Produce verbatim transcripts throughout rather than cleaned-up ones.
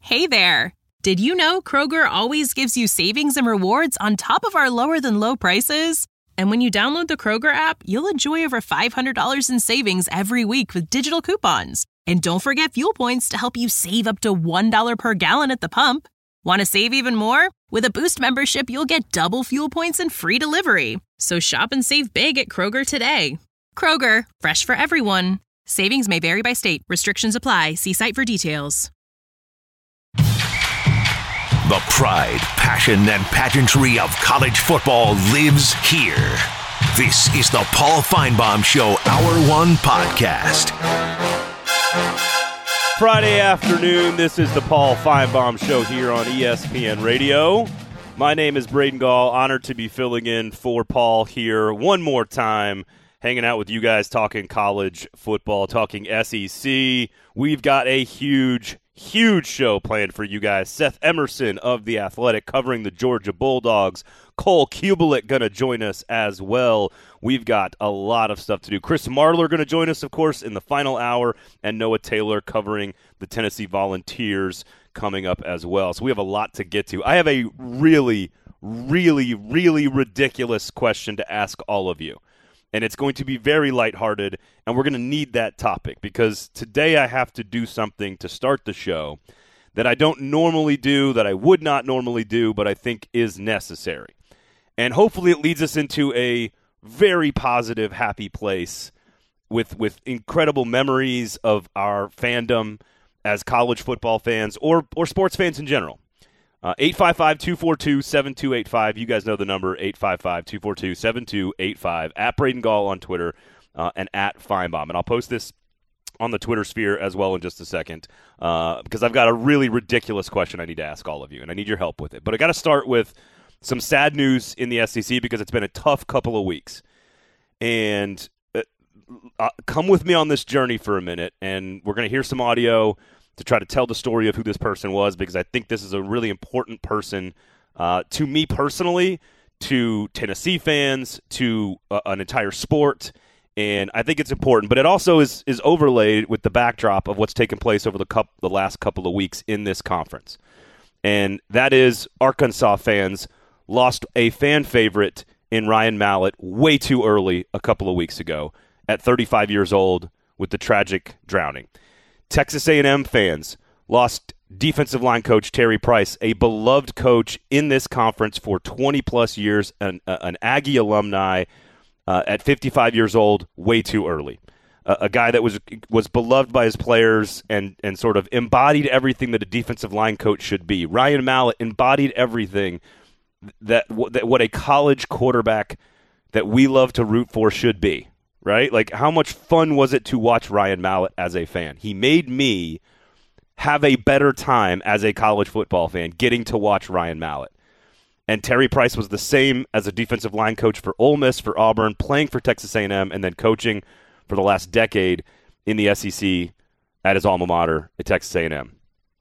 Hey there! Did you know Kroger always gives you savings and rewards on top of our lower-than-low prices? And when you download the Kroger app, you'll enjoy over five hundred dollars in savings every week with digital coupons. And don't forget fuel points to help you save up to one dollar per gallon at the pump. Want to save even more? With a Boost membership, you'll get double fuel points and free delivery. So shop and save big at Kroger today. Kroger, fresh for everyone. Savings may vary by state. Restrictions apply. See site for details. The pride, passion, and pageantry of college football lives here. This is the Paul Finebaum Show Hour One Podcast. Friday afternoon, this is the Paul Finebaum Show here on E S P N Radio. My name is Braden Gall, honored to be filling in for Paul here one more time, hanging out with you guys, talking college football, talking S E C. We've got a huge Huge show planned for you guys. Seth Emerson of The Athletic covering the Georgia Bulldogs. Cole Kubelik going to join us as well. We've got a lot of stuff to do. Chris Marler going to join us, of course, in the final hour, and Noah Taylor covering the Tennessee Volunteers coming up as well. So we have a lot to get to. I have a really, really, really ridiculous question to ask all of you. And it's going to be very lighthearted, and we're going to need that topic because today I have to do something to start the show that I don't normally do, that I would not normally do, but I think is necessary. And hopefully it leads us into a very positive, happy place with with incredible memories of our fandom as college football fans or or sports fans in general. Uh, eight five five, two four two, seven two eight five. You guys know the number, eight five five, two four two, seven two eight five. At Braden Gall on Twitter uh, and at Finebaum. And I'll post this on the Twitter sphere as well in just a second uh, because I've got a really ridiculous question I need to ask all of you, and I need your help with it. But I got to start with some sad news in the S E C because it's been a tough couple of weeks. And uh, uh, come with me on this journey for a minute, and we're going to hear some audio to try to tell the story of who this person was, because I think this is a really important person uh, to me personally, to Tennessee fans, to uh, an entire sport, and I think it's important. But it also is is overlaid with the backdrop of what's taken place over the, cup, the last couple of weeks in this conference. And that is Arkansas fans lost a fan favorite in Ryan Mallett way too early a couple of weeks ago at thirty-five years old with the tragic drowning. Texas A and M fans lost defensive line coach Terry Price, a beloved coach in this conference for twenty-plus years, an, uh, an Aggie alumni uh, at fifty-five years old, way too early. Uh, a guy that was was beloved by his players and, and sort of embodied everything that a defensive line coach should be. Ryan Mallett embodied everything that, that what a college quarterback that we love to root for should be. Right? Like, how much fun was it to watch Ryan Mallett as a fan? He made me have a better time as a college football fan getting to watch Ryan Mallett. And Terry Price was the same as a defensive line coach for Ole Miss, for Auburn, playing for Texas A and M, and then coaching for the last decade in the S E C at his alma mater at Texas A and M.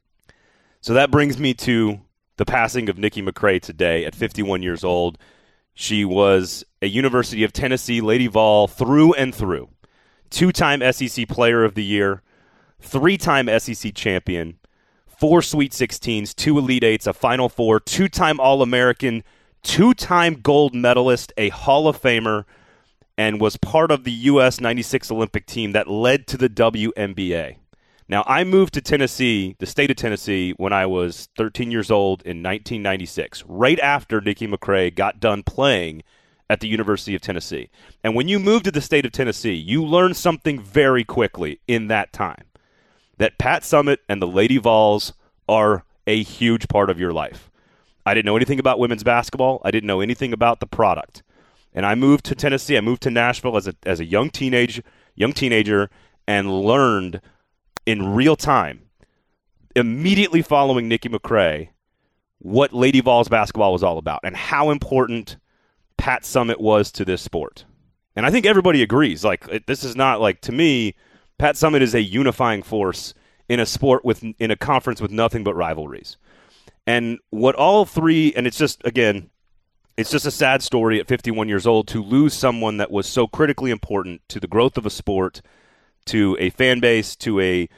So that brings me to the passing of Nikki McCray today at fifty-one years old. She was a University of Tennessee Lady Vol through and through. Two-time S E C Player of the Year, three-time S E C champion, four Sweet sixteens, two Elite Eights, a Final Four, two-time All-American, two-time gold medalist, a Hall of Famer, and was part of the U S ninety-six Olympic team that led to the W N B A. Now, I moved to Tennessee, the state of Tennessee, when I was thirteen years old in nineteen ninety-six, right after Nikki McCray got done playing at the University of Tennessee. And when you move to the state of Tennessee, you learn something very quickly in that time, that Pat Summitt and the Lady Vols are a huge part of your life. I didn't know anything about women's basketball. I didn't know anything about the product. And I moved to Tennessee. I moved to Nashville as a as a young teenage young teenager and learned in real time, immediately following Nikki McCray, what Lady Vols basketball was all about and how important Pat Summitt was to this sport. And I think everybody agrees. Like, it, this is not like, to me, Pat Summitt is a unifying force in a sport with in a conference with nothing but rivalries. And what all three, and it's just, again, it's just a sad story at fifty-one years old to lose someone that was so critically important to the growth of a sport, to a fan base, to a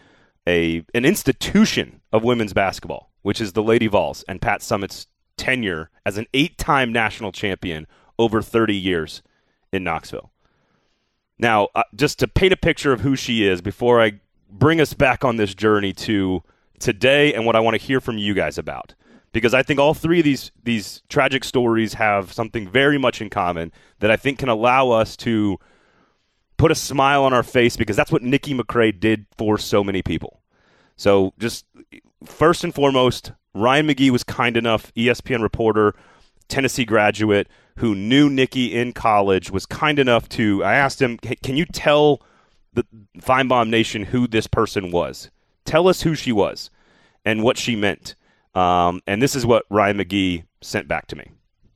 a an institution of women's basketball, which is the Lady Vols and Pat Summitt's tenure as an eight-time national champion over thirty years in Knoxville. Now, uh, just to paint a picture of who she is before I bring us back on this journey to today and what I want to hear from you guys about, because I think all three of these these tragic stories have something very much in common that I think can allow us to put a smile on our face, because that's what Nikki McCray did for so many people. So just first and foremost, Ryan McGee was kind enough, E S P N reporter, Tennessee graduate, who knew Nikki in college, was kind enough to, I asked him, can you tell the Feinbaum Nation who this person was? Tell us who she was and what she meant. Um, and this is what Ryan McGee sent back to me.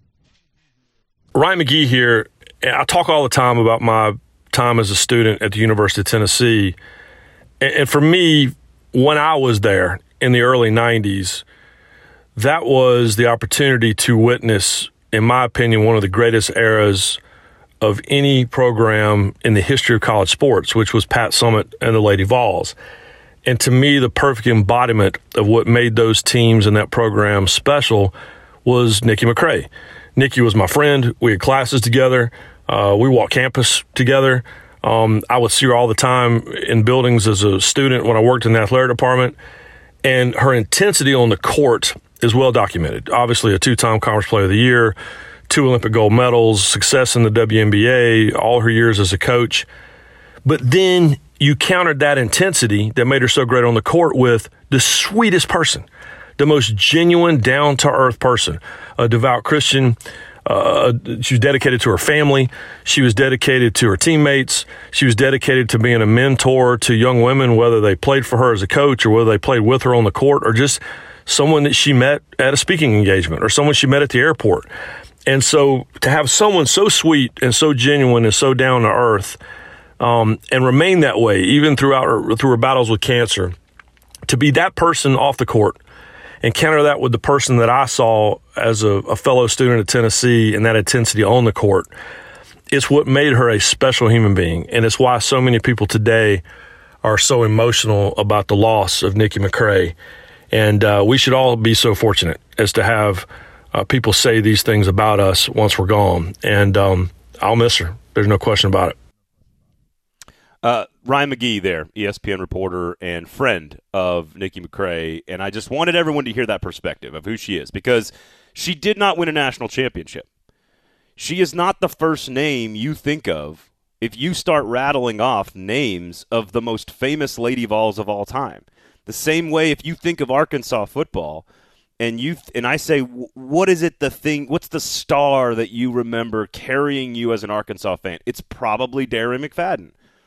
Ryan McGee here. I talk all the time about my time as a student at the University of Tennessee. And for me, when I was there in the early nineties, that was the opportunity to witness, in my opinion, one of the greatest eras of any program in the history of college sports, which was Pat Summitt and the Lady Vols. And to me, the perfect embodiment of what made those teams and that program special was Nikki McCray. Nikki was my friend. We had classes together. Uh, we walked campus together. Um, I would see her all the time in buildings as a student when I worked in the athletic department. And her intensity on the court is well documented. Obviously, a two-time Conference Player of the Year, two Olympic gold medals, success in the W N B A, all her years as a coach. But then you countered that intensity that made her so great on the court with the sweetest person, the most genuine, down-to-earth person, a devout Christian. Uh, she was dedicated to her family. She was dedicated to her teammates. She was dedicated to being a mentor to young women, whether they played for her as a coach or whether they played with her on the court, or just someone that she met at a speaking engagement or someone she met at the airport. And so to have someone so sweet and so genuine and so down to earth, um, and remain that way even throughout her, through her battles with cancer, to be that person off the court and counter that with the person that I saw as a, a fellow student at Tennessee and that intensity on the court, it's what made her a special human being. And it's why so many people today are so emotional about the loss of Nikki McCray. And uh, we should all be so fortunate as to have uh, people say these things about us once we're gone. And um, I'll miss her. There's no question about it. Uh, Ryan McGee there, E S P N reporter and friend of Nikki McCray, and I just wanted everyone to hear that perspective of who she is, because she did not win a national championship. She is not the first name you think of if you start rattling off names of the most famous Lady Vols of all time. The same way if you think of Arkansas football, and you th- and I say, what is it the thing, what's the star that you remember carrying you as an Arkansas fan? It's probably Darren McFadden.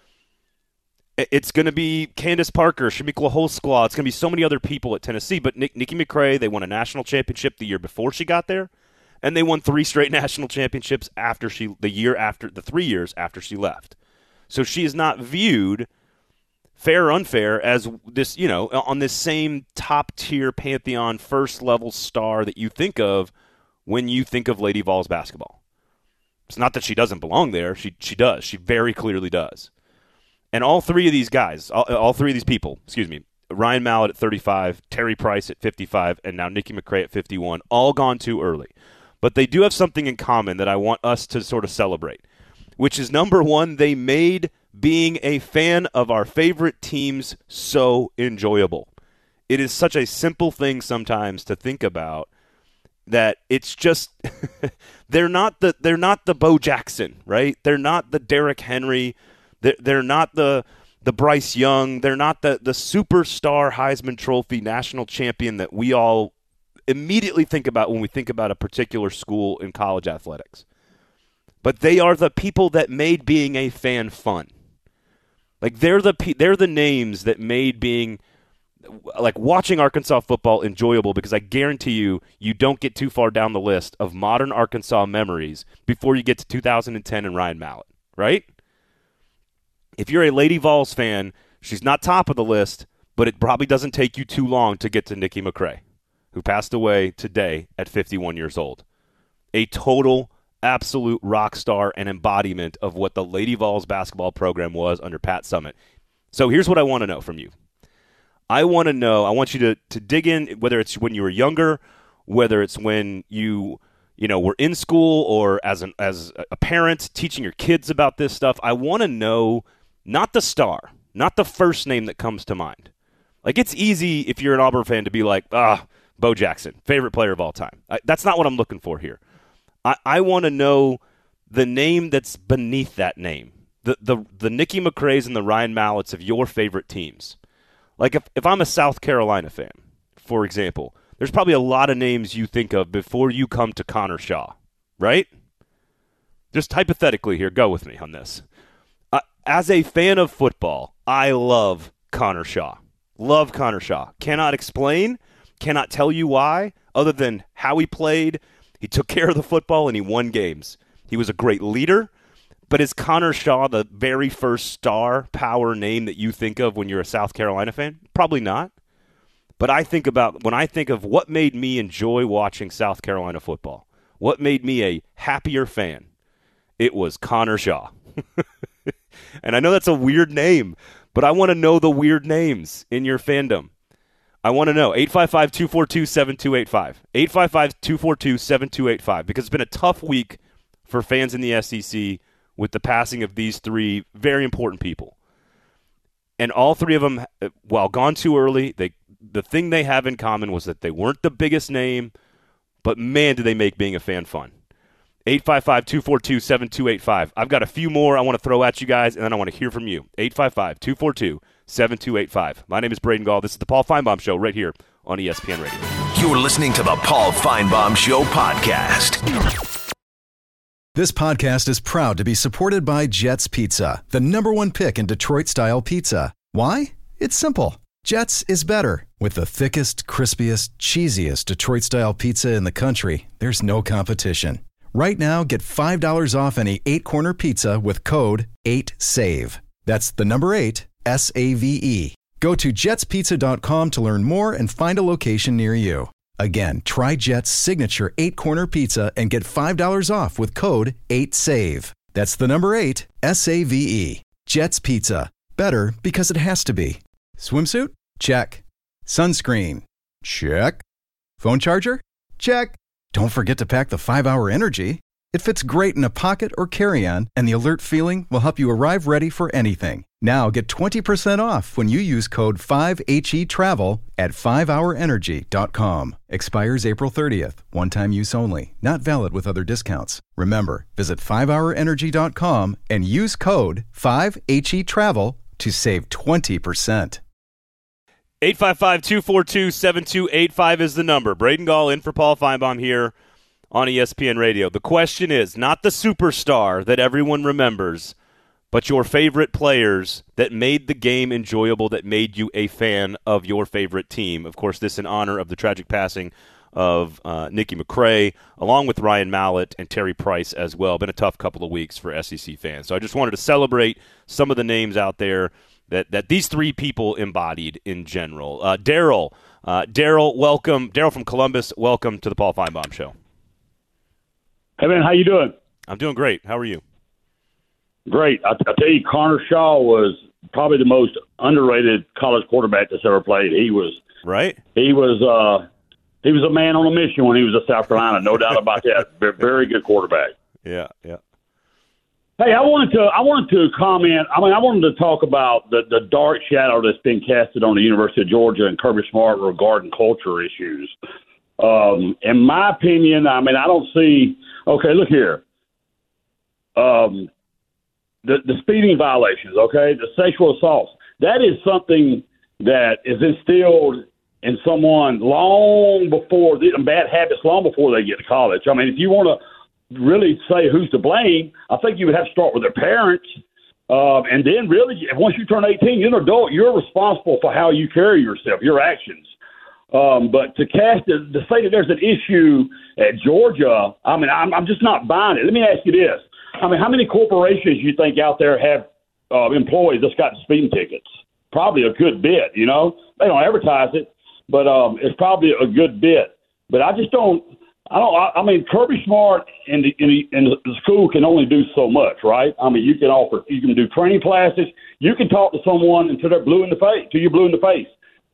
It's going to be Candace Parker, Shamikla Holsclaw. It's going to be so many other people at Tennessee. But Nick, Nikki McCray, they won a national championship the year before she got there, and they won three straight national championships after she, the year after, the three years after she left. So she is not viewed, fair or unfair, as this, you know, on this same top-tier Pantheon first-level star that you think of when you think of Lady Vols basketball. It's not that she doesn't belong there. She she does. She very clearly does. And all three of these guys, all, all three of these people, excuse me, Ryan Mallett at thirty-five, Terry Price at fifty-five, and now Nikki McCray at fifty-one, all gone too early. But they do have something in common that I want us to sort of celebrate, which is, number one, they made being a fan of our favorite teams so enjoyable. It is such a simple thing sometimes to think about that it's just they're not the they're not the Bo Jackson, right? They're not the Derrick Henry. They're, they're not the the Bryce Young. They're not the the superstar Heisman Trophy national champion that we all immediately think about when we think about a particular school in college athletics. But they are the people that made being a fan fun. Like they're the they're the names that made being like watching Arkansas football enjoyable, because I guarantee you, you don't get too far down the list of modern Arkansas memories before you get to two thousand ten and Ryan Mallett, right? If you're a Lady Vols fan, she's not top of the list, but it probably doesn't take you too long to get to Nikki McCray, who passed away today at fifty-one years old. A total, absolute rock star and embodiment of what the Lady Vols basketball program was under Pat Summitt. So here's what I want to know from you. I want to know, I want you to, to dig in, whether it's when you were younger, whether it's when you, you know, were in school or as an as a parent teaching your kids about this stuff. I want to know not the star, not the first name that comes to mind. Like, it's easy if you're an Auburn fan to be like, ah, Bo Jackson, favorite player of all time. I, that's not what I'm looking for here. I, I want to know the name that's beneath that name, the the the Nicky McRae's and the Ryan Malletts of your favorite teams. Like, if, if I'm a South Carolina fan, for example, there's probably a lot of names you think of before you come to Connor Shaw, right? Just hypothetically here, go with me on this. Uh, as a fan of football, I love Connor Shaw. Love Connor Shaw. Cannot explain, cannot tell you why, other than how he played. He took care of the football, and he won games. He was a great leader. But is Connor Shaw the very first star power name that you think of when you're a South Carolina fan? Probably not. But I think about, when I think of what made me enjoy watching South Carolina football, what made me a happier fan, it was Connor Shaw. And I know that's a weird name, but I want to know the weird names in your fandom. I want to know. eight five five, two four two, seven two eight five. eight five five, two four two, seven two eight five. Because it's been a tough week for fans in the S E C with the passing of these three very important people. And all three of them, while gone too early, they the thing they have in common was that they weren't the biggest name, but man, did they make being a fan fun. eight five five, two four two, seven two eight five. I've got a few more I want to throw at you guys, and then I want to hear from you. eight five five, two four two, seven two eight five. My name is Braden Gall. This is the Paul Feinbaum Show right here on E S P N Radio. You're listening to the Paul Feinbaum Show podcast. This podcast is proud to be supported by Jets Pizza, the number one pick in Detroit-style pizza. Why? It's simple. Jets is better. With the thickest, crispiest, cheesiest Detroit-style pizza in the country, there's no competition. Right now, get five dollars off any eight-corner pizza with code eight save. That's the number eight, S A V E. Go to jets pizza dot com to learn more and find a location near you. Again, try Jet's signature eight-corner pizza and get five dollars off with code eight save. That's the number eight, S A V E. Jet's Pizza. Better because it has to be. Swimsuit? Check. Sunscreen? Check. Phone charger? Check. Don't forget to pack the five hour Energy. It fits great in a pocket or carry-on, and the alert feeling will help you arrive ready for anything. Now get twenty percent off when you use code five H E travel at five hour energy dot com. Expires April thirtieth. One-time use only. Not valid with other discounts. Remember, visit five hour energy dot com and use code five H E travel to save twenty percent. eight five five, two four two, seven two eight five is the number. Braden Gall in for Paul Feinbaum here on E S P N Radio. The question is not the superstar that everyone remembers, but your favorite players that made the game enjoyable, that made you a fan of your favorite team. Of course, this in honor of the tragic passing of uh, Nicky McRae, along with Ryan Mallett and Terry Price as well. Been a tough couple of weeks for S E C fans. So I just wanted to celebrate some of the names out there that, that these three people embodied in general. Uh, Daryl, uh, Daryl, welcome. Daryl from Columbus, welcome to the Paul Feinbaum Show. Hey, man, how you doing? I'm doing great. How are you? Great. I, I tell you, Connor Shaw was probably the most underrated college quarterback that's ever played. He was right. He was uh, he was a man on a mission when he was at South Carolina. No doubt about that. Very good quarterback. Yeah, yeah. Hey, I wanted to I wanted to comment. I mean, I wanted to talk about the, the dark shadow that's been casted on the University of Georgia and Kirby Smart regarding culture issues. Um, in my opinion, I mean, I don't see. Okay, look here. Um, the the speeding violations. Okay, the sexual assaults. That is something that is instilled in someone long before the bad habits, long before they get to college. I mean, if you want to really say who's to blame, I think you would have to start with their parents. Um, and then really, once you turn eighteen, you're an adult. You're responsible for how you carry yourself, your actions. Um, but to cast to say that there's an issue at Georgia, I mean, I'm, I'm just not buying it. Let me ask you this. I mean, how many corporations you think out there have uh, employees that's got speeding tickets? Probably a good bit, you know. They don't advertise it, but um, it's probably a good bit. But I just don't I don't. I, I mean, Kirby Smart in the, in the in the school can only do so much, right? I mean, you can offer, you can do training classes, you can talk to someone until they're blue in the face, till you're blue in the face.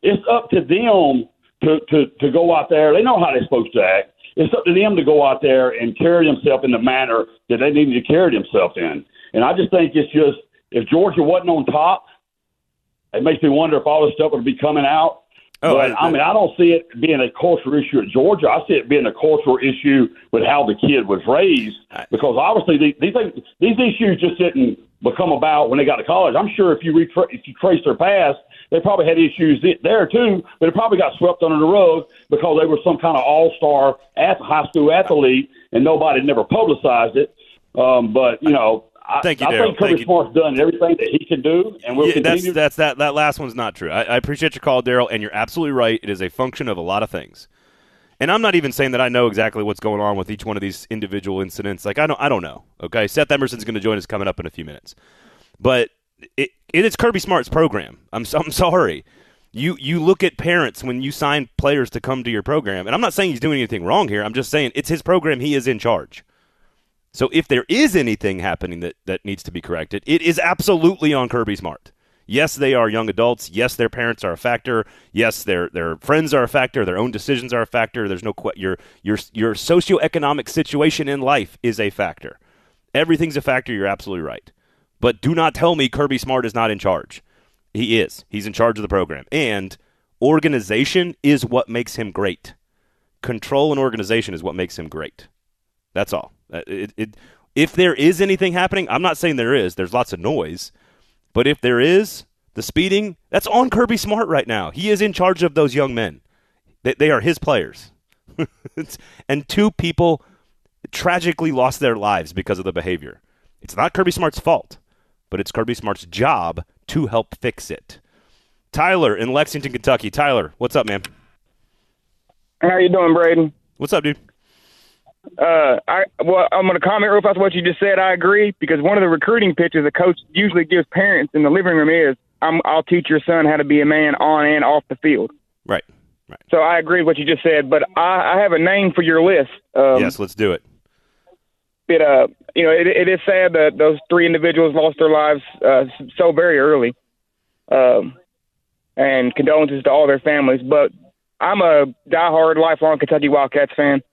it's up to them to, to, to go out there. They know how they're supposed to act. It's up to them to go out there and carry themselves in the manner that they need to carry themselves in. And I just think it's just, if Georgia wasn't on top, it makes me wonder if all this stuff would be coming out. Oh, but, I, I mean, I don't see it being a cultural issue at Georgia. I see it being a cultural issue with how the kid was raised, because obviously these these, things, these issues just didn't become about when they got to college. I'm sure if you retra- if you trace their past, they probably had issues there too, but it probably got swept under the rug because they were some kind of all-star at high school athlete, and nobody never publicized it. Um, but you know. Thank you, I, Daryl. I think Kirby Smart's done everything that he can do, and we'll yeah, continue. That's, that's that. That last one's not true. I, I appreciate your call, Daryl, and you're absolutely right. It is a function of a lot of things, and I'm not even saying that I know exactly what's going on with each one of these individual incidents. Like I don't, I don't know. Okay, Seth Emerson's going to join us coming up in a few minutes, but it, it is Kirby Smart's program. I'm, I'm sorry. You you look at parents when you sign players to come to your program, and I'm not saying he's doing anything wrong here. I'm just saying it's his program. He is in charge. So if there is anything happening that, that needs to be corrected, it is absolutely on Kirby Smart. Yes, they are young adults. Yes, their parents are a factor. Yes, their their friends are a factor. Their own decisions are a factor. There's no que- your your your socioeconomic situation in life is a factor. Everything's a factor. You're absolutely right. But do not tell me Kirby Smart is not in charge. He is. He's in charge of the program. And organization is what makes him great. Control and organization is what makes him great. That's all. It, it, if there is anything happening, I'm not saying there is. There's lots of noise. But if there is, the speeding, that's on Kirby Smart right now. He is in charge of those young men. They, they are his players. And two people tragically lost their lives because of the behavior. It's not Kirby Smart's fault, but it's Kirby Smart's job to help fix it. Tyler in Lexington, Kentucky. Tyler, what's up, man? How you doing, Braden? What's up, dude? Uh, I well, I'm going to comment real fast on what you just said. I agree, because one of the recruiting pitches a coach usually gives parents in the living room is, I'm, I'll teach your son how to be a man on and off the field. Right, right. So I agree with what you just said, but I, I have a name for your list. Um, yes, let's do it. It, uh, you know, it, it is sad that those three individuals lost their lives uh, so very early, um, and condolences to all their families. But I'm a diehard, lifelong Kentucky Wildcats fan.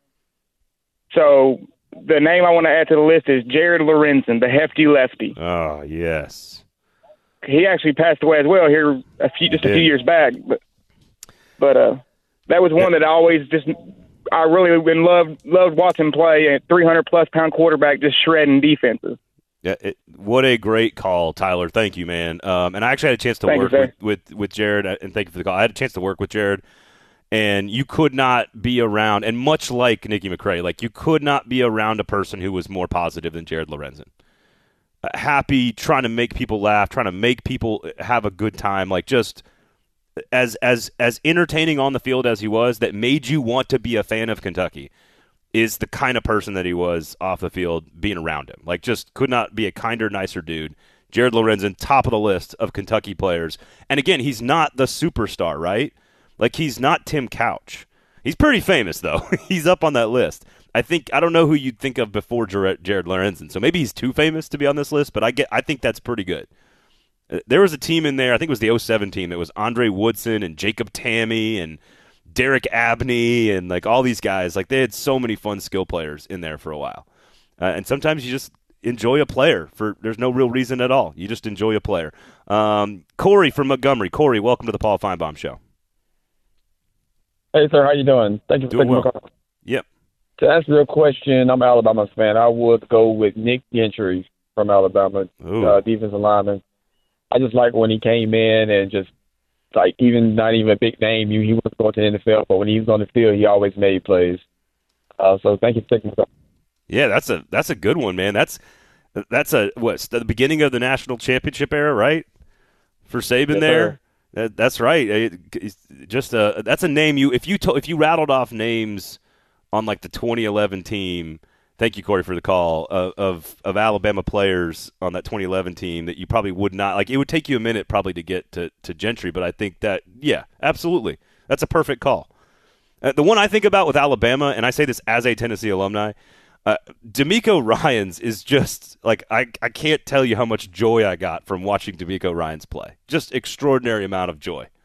So the name I want to add to the list is Jared Lorenzen, the hefty lefty. Oh, yes. He actually passed away as well here a few, just a few years back. But but uh, that was one that I always just I really been loved loved watching play. A three hundred plus pound quarterback just shredding defenses. Yeah, it, what a great call, Tyler. Thank you, man. Um, and I actually had a chance to Thank work you, with, with, with Jared, and thank you for the call. I had a chance to work with Jared. And you could not be around, and much like Nikki McCray, like you could not be around a person who was more positive than Jared Lorenzen. Uh, happy, trying to make people laugh, trying to make people have a good time, like just as as as entertaining on the field as he was, that made you want to be a fan of Kentucky, is the kind of person that he was off the field, being around him. Like just could not be a kinder, nicer dude. Jared Lorenzen, top of the list of Kentucky players. And again, he's not the superstar, right? Like, he's not Tim Couch. He's pretty famous, though. He's up on that list. I think I don't know who you'd think of before Jared, Jared Lorenzen. So maybe he's too famous to be on this list, but I get I think that's pretty good. Uh, there was a team in there, I think it was the oh seven team, that was Andre Woodson and Jacob Tamme and Derek Abney and, like, all these guys. Like, they had so many fun skill players in there for a while. Uh, and sometimes you just enjoy a player. for There's no real reason at all. You just enjoy a player. Um, Corey from Montgomery. Corey, welcome to the Paul Feinbaum Show. Hey, sir, how you doing? Thank you for Doing taking well. my call. Yep. To answer your question, I'm an Alabama fan. I would go with Nick Gentry from Alabama, uh, defensive lineman. I just like when he came in and just, like, even not even a big name, he wasn't going to the N F L, but when he was on the field, he always made plays. Uh, so thank you for taking my call. Yeah, that's a that's a good one, man. That's that's a what the beginning of the national championship era, right? For Saban Yes, there. sir. That, that's right. It, just a that's a name you if you to, if you rattled off names on like the twenty eleven team. Thank you, Corey, for the call of, of of Alabama players on that twenty eleven team that you probably would not like. It would take you a minute probably to get to, to Gentry, but I think that yeah, absolutely, that's a perfect call. Uh, the one I think about with Alabama, and I say this as a Tennessee alumni, uh, D'Amico Ryans is just like I I can't tell you how much joy I got from watching D'Amico Ryans play. Just extraordinary amount of joy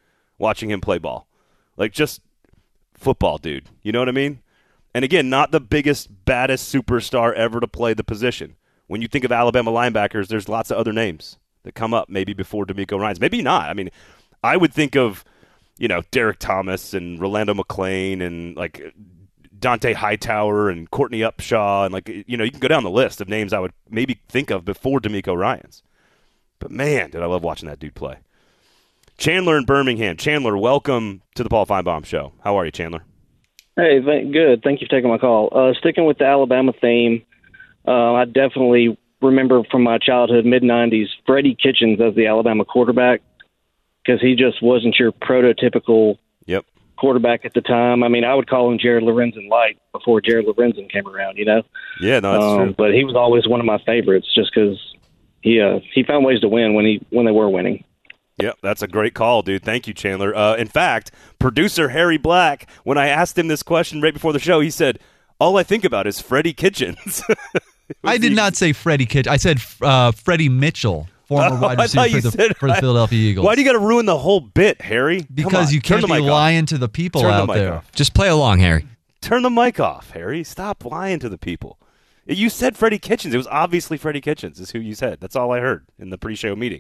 watching him play ball. Like, just football, dude. You know what I mean? And again, not the biggest, baddest superstar ever to play the position. When you think of Alabama linebackers, there's lots of other names that come up maybe before DeMeco Ryans. Maybe not. I mean, I would think of, you know, Derek Thomas and Rolando McClain and, like, Dante Hightower and Courtney Upshaw. And, like, you know, you can go down the list of names I would maybe think of before DeMeco Ryans. But, man, did I love watching that dude play. Chandler in Birmingham. Chandler, welcome to the Paul Feinbaum Show. How are you, Chandler? Hey, th- good. Thank you for taking my call. Uh, sticking with the Alabama theme, uh, I definitely remember from my childhood, mid nineties, Freddie Kitchens as the Alabama quarterback, because he just wasn't your prototypical yep. quarterback at the time. I mean, I would call him Jared Lorenzen light before Jared Lorenzen came around, you know? Yeah, no, that's um, true. But he was always one of my favorites just because he, uh, he found ways to win when he when they were winning. Yep, that's a great call, dude. Thank you, Chandler. Uh, in fact, producer Harry Black, when I asked him this question right before the show, he said, all I think about is Freddie Kitchens. I did the, not say Freddie Kitchens. I said uh, Freddie Mitchell, former oh, wide receiver for the, said, for the Philadelphia Eagles. Why do you got to ruin the whole bit, Harry? Because you can't be lying off. to the people Turn out the there. Off. Just play along, Harry. Turn the mic off, Harry. Stop lying to the people. You said Freddie Kitchens. It was obviously Freddie Kitchens is who you said. That's all I heard in the pre-show meeting.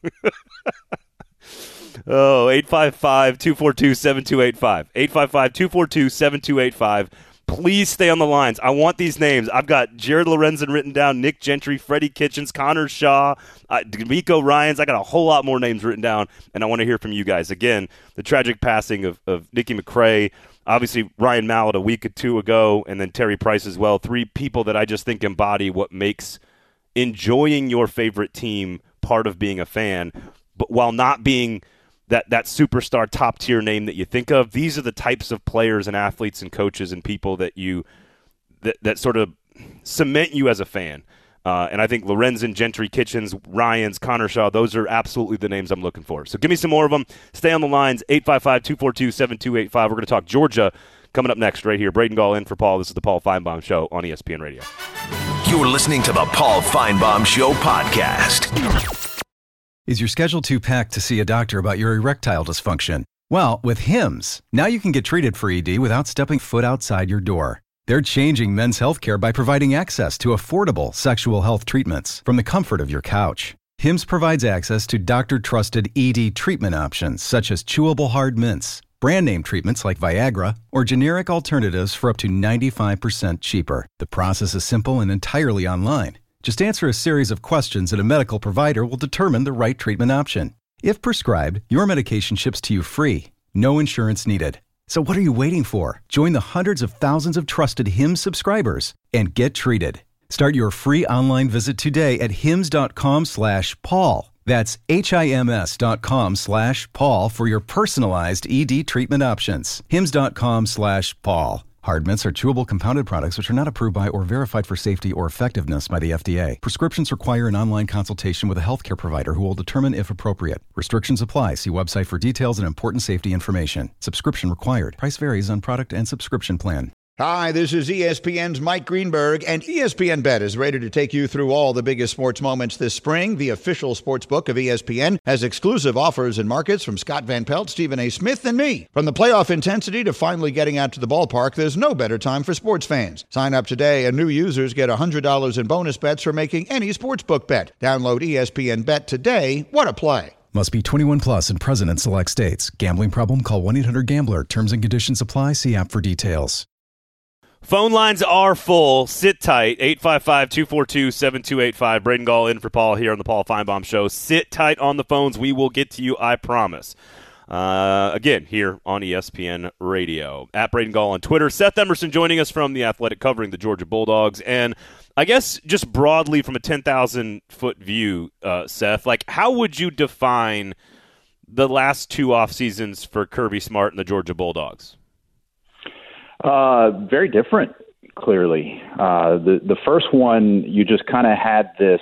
Oh, eight five five, two four two, seven two eight five. eight five five, two four two, seven two eight five. Please stay on the lines. I want these names. I've got Jared Lorenzen written down, Nick Gentry, Freddie Kitchens, Connor Shaw, uh, DeMeco Ryans. I got a whole lot more names written down, and I want to hear from you guys. Again, the tragic passing of, of Nicky McCray, obviously Ryan Mallett a week or two ago, and then Terry Price as well. Three people that I just think embody what makes enjoying your favorite team part of being a fan, but while not being that that superstar top tier name that you think of. These are the types of players and athletes and coaches and people that you that, that sort of cement you as a fan. Uh, and I think Lorenzen, Gentry, Kitchens, Ryans, Connor Shaw, those are absolutely the names I'm looking for. So give me some more of them. Stay on the lines, eight five five, two four two, seven two eight five. We're going to talk Georgia coming up next right here. Braden Gall in for Paul. This is the Paul Feinbaum Show on E S P N Radio. You're listening to the Paul Feinbaum Show podcast. Is your schedule too packed to see a doctor about your erectile dysfunction? Well, with Hims, now you can get treated for E D without stepping foot outside your door. They're changing men's healthcare by providing access to affordable sexual health treatments from the comfort of your couch. Hims provides access to doctor-trusted E D treatment options such as chewable hard mints, brand name treatments like Viagra, or generic alternatives for up to ninety-five percent cheaper. The process is simple and entirely online. Just answer a series of questions and a medical provider will determine the right treatment option. If prescribed, your medication ships to you free. No insurance needed. So what are you waiting for? Join the hundreds of thousands of trusted Hims subscribers and get treated. Start your free online visit today at hims.com slash Paul. That's H-I-M-S dot com slash Paul for your personalized E D treatment options. Hims.com slash Paul. Hard mints are chewable compounded products which are not approved by or verified for safety or effectiveness by the F D A. Prescriptions require an online consultation with a healthcare provider who will determine if appropriate. Restrictions apply. See website for details and important safety information. Subscription required. Price varies on product and subscription plan. Hi, this is E S P N's Mike Greenberg, and E S P N Bet is ready to take you through all the biggest sports moments this spring. The official sports book of E S P N has exclusive offers and markets from Scott Van Pelt, Stephen A. Smith, and me. From the playoff intensity to finally getting out to the ballpark, there's no better time for sports fans. Sign up today, and new users get one hundred dollars in bonus bets for making any sportsbook bet. Download E S P N Bet today. What a play. Must be twenty-one plus and present in select states. Gambling problem? Call one eight hundred gambler. Terms and conditions apply. See app for details. Phone lines are full. Sit tight. eight five five, two four two, seven two eight five. Braden Gall in for Paul here on the Paul Feinbaum Show. Sit tight on the phones. We will get to you, I promise. Uh, again, here on E S P N Radio. At Braden Gall on Twitter. Seth Emerson joining us from The Athletic, covering the Georgia Bulldogs. And I guess just broadly from a ten thousand foot view, uh, Seth, like how would you define the last two off seasons for Kirby Smart and the Georgia Bulldogs? Uh, very different, clearly. Uh, the the first one, you just kind of had this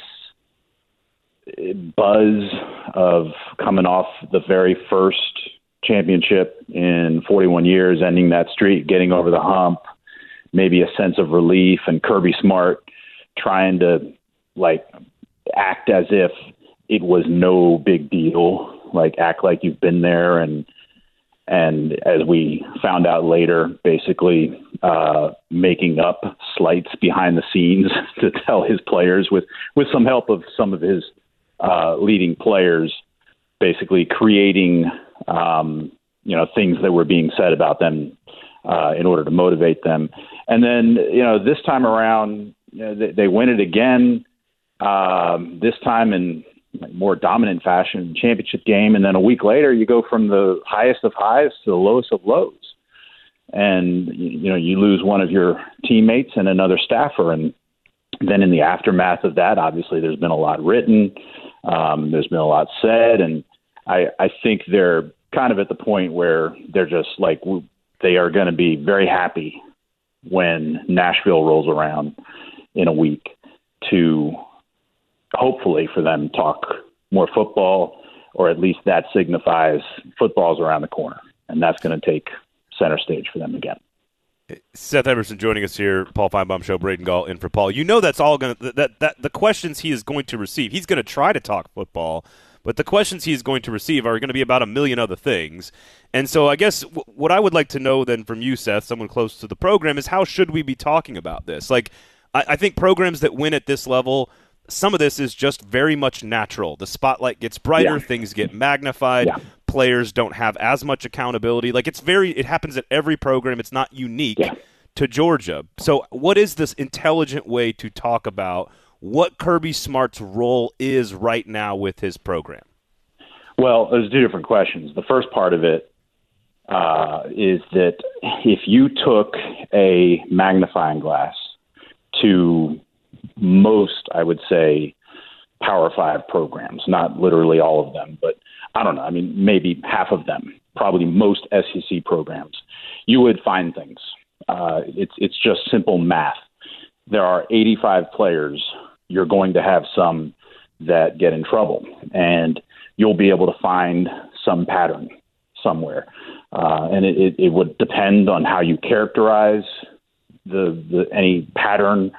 buzz of coming off the very first championship in forty-one years, ending that streak, getting over the hump, maybe a sense of relief, and Kirby Smart trying to like act as if it was no big deal, like act like you've been there and And as we found out later, basically uh, making up slights behind the scenes to tell his players with, with some help of some of his uh, leading players, basically creating, um, you know, things that were being said about them uh, in order to motivate them. And then, you know, this time around, you know, they, they win it again, um, this time in more dominant fashion, championship game. And then a week later, you go from the highest of highs to the lowest of lows. And, you know, you lose one of your teammates and another staffer. And then in the aftermath of that, obviously, there's been a lot written. Um, there's been a lot said. And I, I think they're kind of at the point where they're just like, they are going to be very happy when Nashville rolls around in a week to hopefully for them talk more football, or at least that signifies football's around the corner. And that's going to take center stage for them again. Seth Emerson joining us here, Paul Feinbaum Show, Braden Gall in for Paul. You know that's all going to that, that the questions he is going to receive. He's going to try to talk football, but the questions he's going to receive are going to be about a million other things. And so I guess w- what I would like to know then from you, Seth, someone close to the program, is how should we be talking about this? Like, I, I think programs that win at this level, some of this is just very much natural. The spotlight gets brighter, yeah. things get magnified, yeah. players don't have as much accountability. Like it's very, it happens at every program. It's not unique yeah. to Georgia. So what is this intelligent way to talk about what Kirby Smart's role is right now with his program? Well, there's two different questions. The first part of it uh, is that if you took a magnifying glass to most, I would say, Power Five programs, not literally all of them, but I don't know. I mean, maybe half of them, probably most S E C programs, you would find things. Uh, it's it's just simple math. There are eighty-five players. You're going to have some that get in trouble, and you'll be able to find some pattern somewhere. Uh, and it, it, it would depend on how you characterize the, the any pattern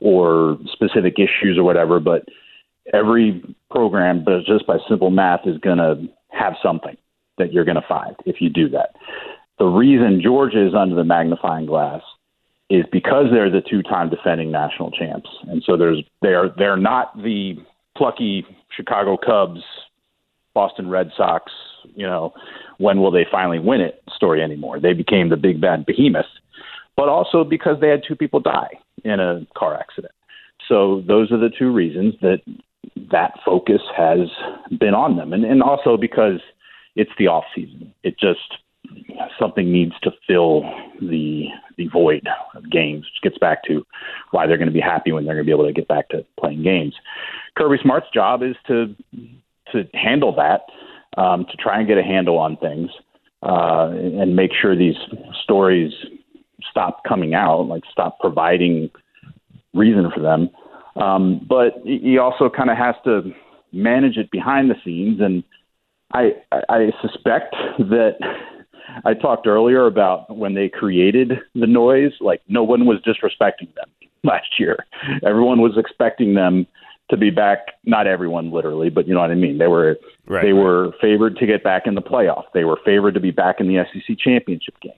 or specific issues or whatever, but every program, but just by simple math, is going to have something that you're going to find if you do that. The reason Georgia is under the magnifying glass is because they're the two-time defending national champs, and so there's they're they're not the plucky Chicago Cubs, Boston Red Sox, you know, when will they finally win it story anymore. They became the big bad behemoth, but also because they had two people die in a car accident. So those are the two reasons that that focus has been on them. And, and also because it's the off season. It just, something needs to fill the the void of games, which gets back to why they're going to be happy when they're going to be able to get back to playing games. Kirby Smart's job is to to handle that, um, to try and get a handle on things, uh, and make sure these stories stop coming out, like stop providing reason for them. Um, but he also kind of has to manage it behind the scenes. And I, I suspect that I talked earlier about when they created the noise, like no one was disrespecting them last year. Everyone was expecting them to be back. Not everyone literally, but you know what I mean? They were, right, they right. were favored to get back in the playoff. They were favored to be back in the S E C championship game.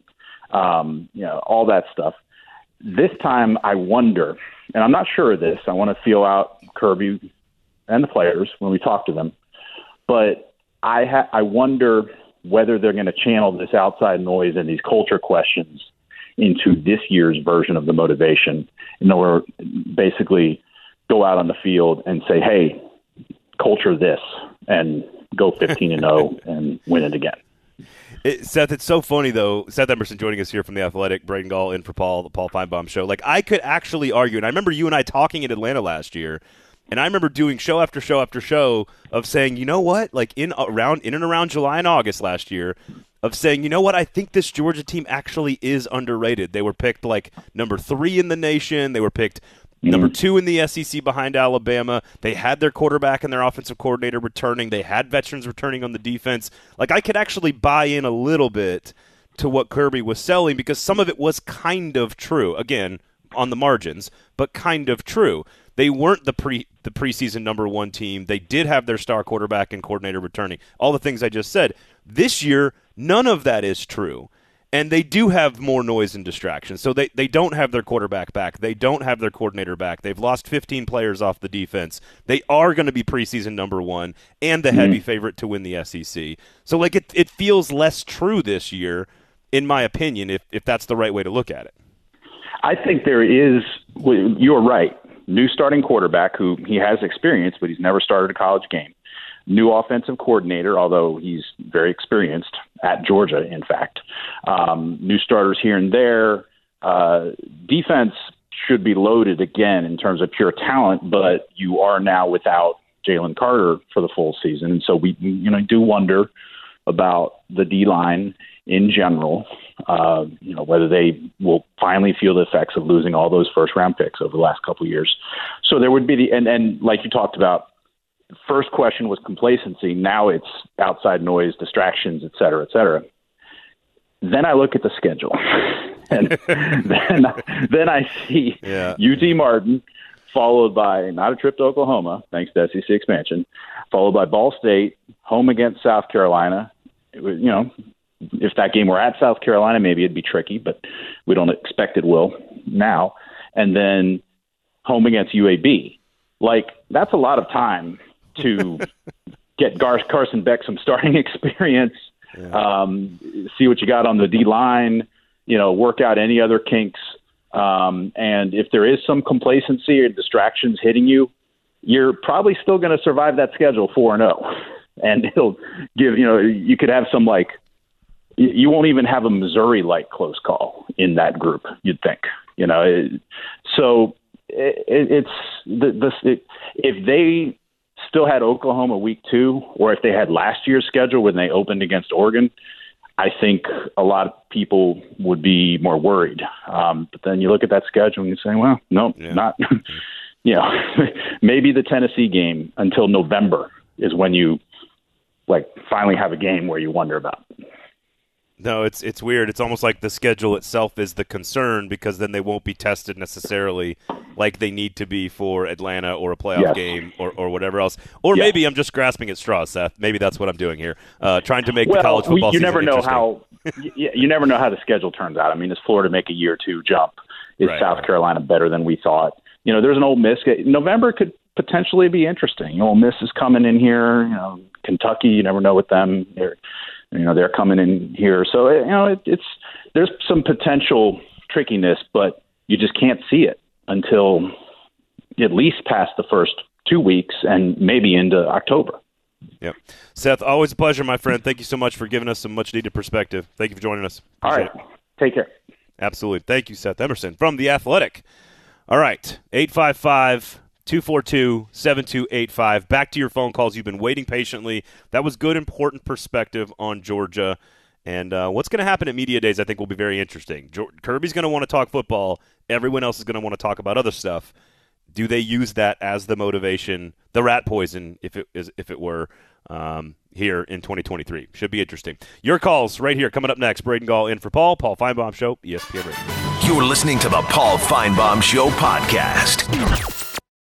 Um, you know, all that stuff. This time I wonder, and I'm not sure of this, I want to feel out Kirby and the players when we talk to them, but I ha- I wonder whether they're going to channel this outside noise and these culture questions into this year's version of the motivation, in order basically go out on the field and say, hey, culture this, and go fifteen and oh and win it again. It, Seth, it's so funny, though. Seth Emerson joining us here from The Athletic, Braden Gall in for Paul, the Paul Feinbaum Show. Like, I could actually argue, and I remember you and I talking in Atlanta last year, and I remember doing show after show after show of saying, you know what, like in around in and around July and August last year, of saying, you know what, I think this Georgia team actually is underrated. They were picked like number three in the nation. They were picked number two in the S E C behind Alabama. They had their quarterback and their offensive coordinator returning. They had veterans returning on the defense. Like, I could actually buy in a little bit to what Kirby was selling, because some of it was kind of true. Again, on the margins, but kind of true. They weren't the pre the preseason number one team. They did have their star quarterback and coordinator returning. All the things I just said. This year, None of that is true. And they do have more noise and distraction. So they, they don't have their quarterback back. They don't have their coordinator back. They've lost fifteen players off the defense. They are going to be preseason number one and the mm-hmm. heavy favorite to win the S E C. So, like, it, it feels less true this year, in my opinion, if, if that's the right way to look at it. I think there is – you're right. New starting quarterback who he has experience, but he's never started a college game. New offensive coordinator, although he's very experienced at Georgia, in fact. Um, new starters here and there. Uh, defense should be loaded again in terms of pure talent, but you are now without Jalen Carter for the full season. And so we you know, do wonder about the D-line in general, uh, you know, whether they will finally feel the effects of losing all those first-round picks over the last couple of years. So there would be the and, – and like you talked about, first question was complacency. Now it's outside noise, distractions, et cetera, et cetera. Then I look at the schedule, and then then I see yeah. U T Martin, followed by not a trip to Oklahoma, thanks to S E C expansion, followed by Ball State, home against South Carolina. It was, you know, if that game were at South Carolina, maybe it'd be tricky, but we don't expect it will now. And then home against U A B. Like, that's a lot of time to get Gar- Carson Beck some starting experience, yeah. um, see what you got on the D-line, you know, work out any other kinks. Um, and if there is some complacency or distractions hitting you, you're probably still going to survive that schedule four and oh. And it'll give, you know, you could have some, like, you won't even have a Missouri-like close call in that group, you'd think, you know. It, so it, it's the, the it, if they still had Oklahoma week two, or if they had last year's schedule when they opened against Oregon, I think a lot of people would be more worried. Um, but then you look at that schedule and you say, well, no, yeah. not, you know, maybe the Tennessee game until November is when you, like, finally have a game where you wonder about it. No, it's it's weird. It's almost like the schedule itself is the concern, because then they won't be tested necessarily like they need to be for Atlanta or a playoff yes. game or, or whatever else. Or yes. maybe I'm just grasping at straws, Seth. Maybe that's what I'm doing here, uh, trying to make well, the college football we, you season never know interesting. how you, you never know how the schedule turns out. I mean, does Florida make a year two jump? Is right, South right. Carolina better than we thought? You know, there's an Ole Miss. November could potentially be interesting. Ole Miss is coming in here. You know, Kentucky, you never know with them. They're, you know, they're coming in here. So, you know, it, it's there's some potential trickiness, but you just can't see it until at least past the first two weeks and maybe into October. Yep. Seth, always a pleasure, my friend. Thank you so much for giving us some much-needed perspective. Thank you for joining us. Appreciate All right. It. Take care. Absolutely. Thank you, Seth Emerson from The Athletic. All right. eight five five, two four two, seven two eight five. Back to your phone calls. You've been waiting patiently. That was good, important perspective on Georgia. And uh, what's going to happen at Media Days I think will be very interesting. Jo- Kirby's going to want to talk football. Everyone else is going to want to talk about other stuff. Do they use that as the motivation, the rat poison, if it is, if it were, um, here in twenty twenty-three? Should be interesting. Your calls right here coming up next. Braden Gall in for Paul. Paul Feinbaum Show, E S P N Radio. You're listening to the Paul Feinbaum Show podcast.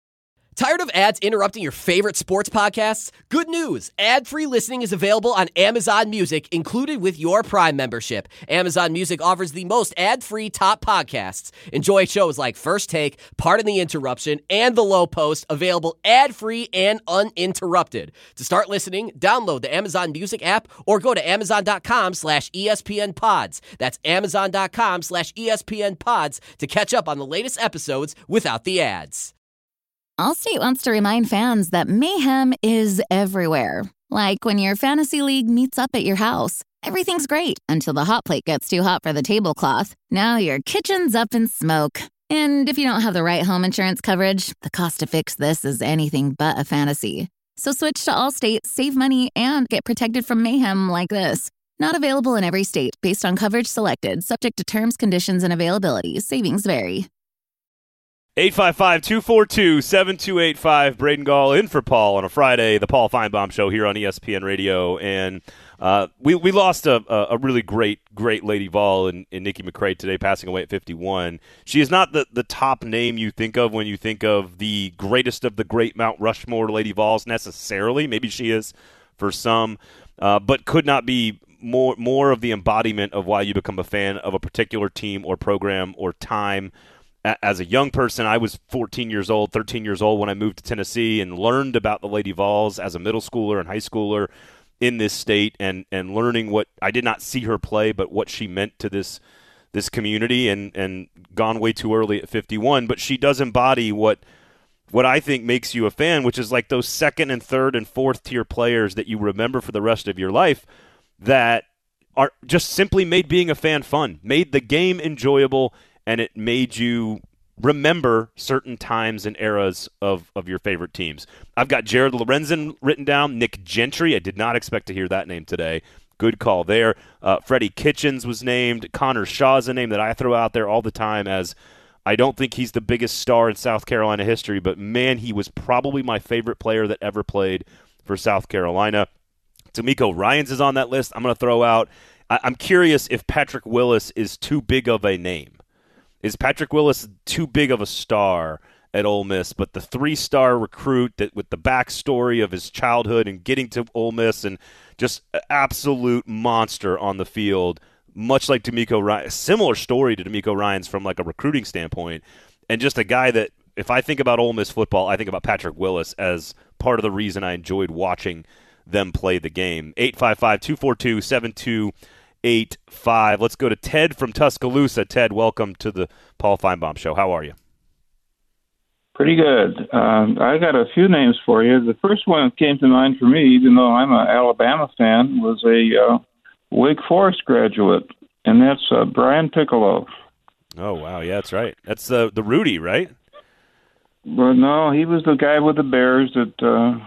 Tired of ads interrupting your favorite sports podcasts? Good news! Ad-free listening is available on Amazon Music, included with your Prime membership. Amazon Music offers the most ad-free top podcasts. Enjoy shows like First Take, Pardon the Interruption, and The Low Post, available ad-free and uninterrupted. To start listening, download the Amazon Music app or go to amazon.com slash ESPN pods. That's amazon.com slash ESPN pods to catch up on the latest episodes without the ads. Allstate wants to remind fans that mayhem is everywhere. Like when your fantasy league meets up at your house. Everything's great until the hot plate gets too hot for the tablecloth. Now your kitchen's up in smoke. And if you don't have the right home insurance coverage, the cost to fix this is anything but a fantasy. So switch to Allstate, save money, and get protected from mayhem like this. Not available in every state based on coverage selected, subject to terms, conditions, and availability. Savings vary. eight five five, two four two, seven two eight five. Braden Gall in for Paul on a Friday, the Paul Feinbaum Show here on E S P N Radio. And uh, we we lost a, a really great, great Lady Vol in, in Nikki McCray today, passing away at fifty-one. She is not the, the top name you think of when you think of the greatest of the great Mount Rushmore Lady Vols necessarily. Maybe she is for some, uh, but could not be more more of the embodiment of why you become a fan of a particular team or program or time. As a young person, I was fourteen years old, thirteen years old when I moved to Tennessee and learned about the Lady Vols as a middle schooler and high schooler in this state, and, and learning what I did not see her play, but what she meant to this this community, and, and gone way too early at fifty-one. But she does embody what what I think makes you a fan, which is like those second and third and fourth tier players that you remember for the rest of your life that are just simply made being a fan fun, made the game enjoyable, and it made you remember certain times and eras of, of your favorite teams. I've got Jared Lorenzen written down, Nick Gentry. I did not expect to hear that name today. Good call there. Uh, Freddie Kitchens was named. Connor Shaw is a name that I throw out there all the time, as I don't think he's the biggest star in South Carolina history, but, man, he was probably my favorite player that ever played for South Carolina. D'Amico Ryans is on that list. I'm going to throw out I- – I'm curious if Patrick Willis is too big of a name. Is Patrick Willis too big of a star at Ole Miss? But the three-star recruit that with the backstory of his childhood and getting to Ole Miss, and just an absolute monster on the field, much like D'Amico Ryans, similar story to D'Amico Ryans from like a recruiting standpoint, and just a guy that if I think about Ole Miss football, I think about Patrick Willis as part of the reason I enjoyed watching them play the game. eight five five, two four two, seven two eight five. Let's go to Ted from Tuscaloosa. Ted, welcome to the Paul Feinbaum Show. How are you? Pretty good. Um, I got a few names for you. The first one that came to mind for me, even though I'm an Alabama fan, was a uh, Wake Forest graduate, and that's uh, Brian Piccolo. Oh, wow. Yeah, that's right. That's uh, the Rudy, right? Well, no, he was the guy with the Bears that uh,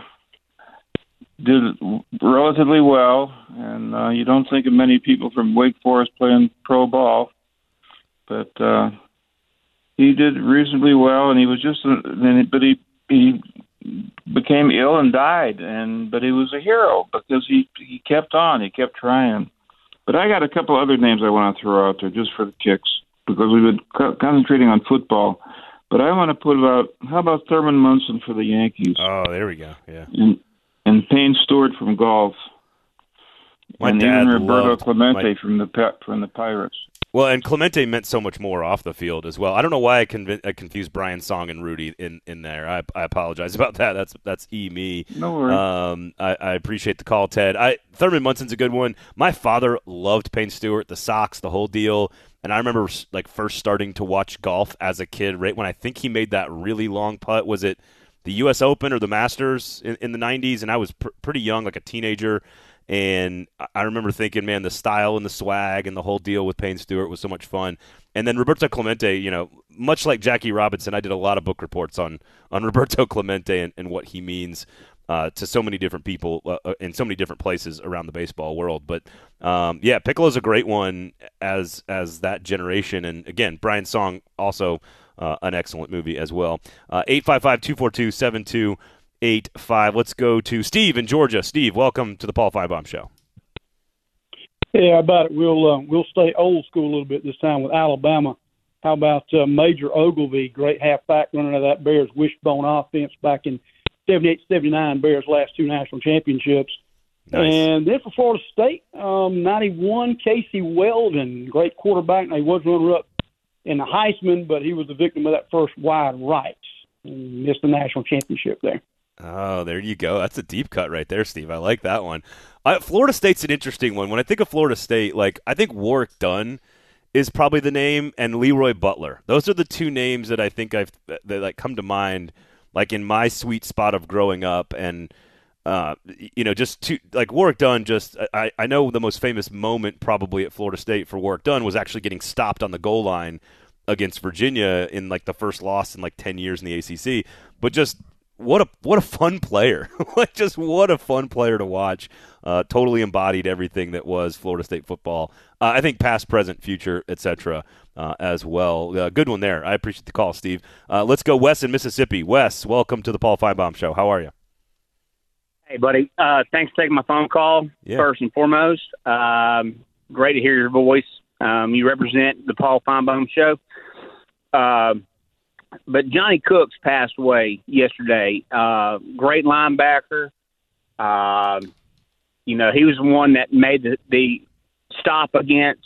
did relatively well, and uh, you don't think of many people from Wake Forest playing pro ball, but uh, he did reasonably well, and he was just, uh, but he he became ill and died, and but he was a hero because he he kept on, he kept trying. But I got a couple other names I want to throw out there just for the kicks, because we've been co- concentrating on football. But I want to put about, how about Thurman Munson for the Yankees? Oh, there we go. Yeah. And, and Payne Stewart from golf. My and dad even Roberto loved Clemente my... from the from the Pirates. Well, and Clemente meant so much more off the field as well. I don't know why I, conv- I confused Brian Song and Rudy in, in there. I, I apologize about that. That's that's e me. No worries. Um, I, I appreciate the call, Ted. I, Thurman Munson's a good one. My father loved Payne Stewart, the Sox, the whole deal. And I remember like first starting to watch golf as a kid, right when I think he made that really long putt. Was it the U S Open or the Masters in, in the nineties? And I was pr- pretty young, like a teenager. And I remember thinking, man, the style and the swag and the whole deal with Payne Stewart was so much fun. And then Roberto Clemente, you know, much like Jackie Robinson, I did a lot of book reports on, on Roberto Clemente and, and what he means uh, to so many different people uh, in so many different places around the baseball world. But, um, yeah, Piccolo's a great one as as that generation. And, again, Brian Song, also uh, an excellent movie as well. Uh, eight five five, two four two, seven two eight five. Let's go to Steve in Georgia. Steve, welcome to the Paul Feinbaum Show. Yeah, how about it? We'll uh, we'll stay old school a little bit this time with Alabama. How about uh, Major Ogilvy, great halfback running out of that Bears wishbone offense back in seventy-eight seventy-nine, Bears' last two national championships. Nice. And then for Florida State, um, ninety-one, Casey Weldon, great quarterback. Now, he was runner-up in the Heisman, but he was the victim of that first wide right and missed the national championship there. Oh, there you go. That's a deep cut right there, Steve. I like that one. Uh, Florida State's an interesting one. When I think of Florida State, like I think Warwick Dunn is probably the name, and Leroy Butler. Those are the two names that I think I've that like come to mind, like in my sweet spot of growing up. And uh, you know, just two, like Warwick Dunn. Just I, I know the most famous moment probably at Florida State for Warwick Dunn was actually getting stopped on the goal line against Virginia in like the first loss in like ten years in the A C C. But just What a what a fun player! Like just what a fun player to watch. Uh, totally embodied everything that was Florida State football. Uh, I think past, present, future, et cetera. Uh, as well. Uh, good one there. I appreciate the call, Steve. Uh, let's go, Wes in Mississippi. Wes, welcome to the Paul Feinbaum Show. How are you? Hey, buddy. Uh, thanks for taking my phone call. Yeah. First and foremost, um, great to hear your voice. Um, you represent the Paul Feinbaum Show. Um, But Johnny Cooks passed away yesterday. Uh, great linebacker. Uh, you know, he was the one that made the, the stop against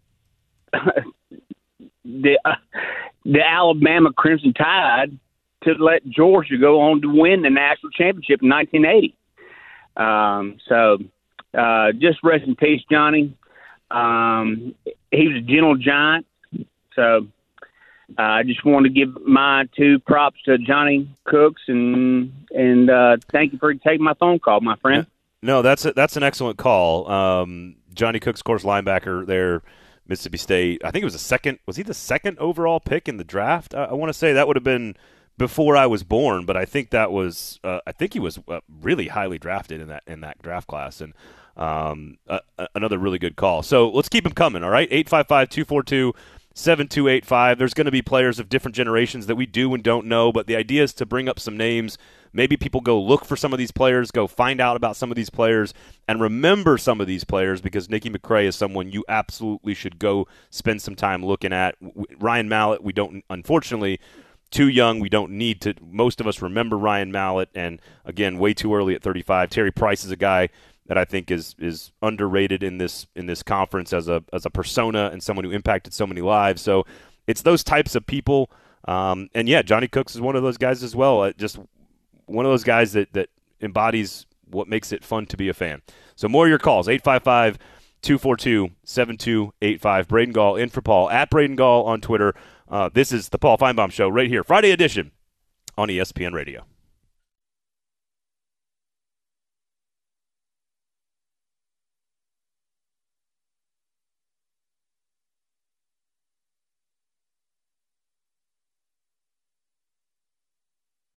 the uh, the Alabama Crimson Tide to let Georgia go on to win the national championship in nineteen eighty. Um, so uh, just rest in peace, Johnny. Um, he was a gentle giant. So uh, I just want to give my two props to Johnny Cooks, and and uh, thank you for taking my phone call, my friend. No, that's a, that's an excellent call. Um, Johnny Cooks, of course, linebacker there, Mississippi State. I think it was the second. Was he the second overall pick in the draft? I, I want to say that would have been before I was born, but I think that was. Uh, I think he was uh, really highly drafted in that in that draft class, and um, uh, another really good call. So let's keep him coming. All right, eight five five, two four two, seven two eight five. There's going to be players of different generations that we do and don't know, but the idea is to bring up some names. Maybe people go look for some of these players, go find out about some of these players, and remember some of these players, because Nicky McCray is someone you absolutely should go spend some time looking at. Ryan Mallett, we don't, unfortunately, too young. We don't need to. Most of us remember Ryan Mallett, and again, way too early at thirty-five. Terry Price is a guy that I think is is underrated in this in this conference as a as a persona and someone who impacted so many lives. So it's those types of people. Um, and yeah, Johnny Cooks is one of those guys as well. Uh, just one of those guys that, that embodies what makes it fun to be a fan. So more of your calls, eight five five, two four two, seven two eight five. Braden Gall in for Paul, at Braden Gall on Twitter. Uh, this is the Paul Feinbaum Show right here, Friday edition on E S P N Radio.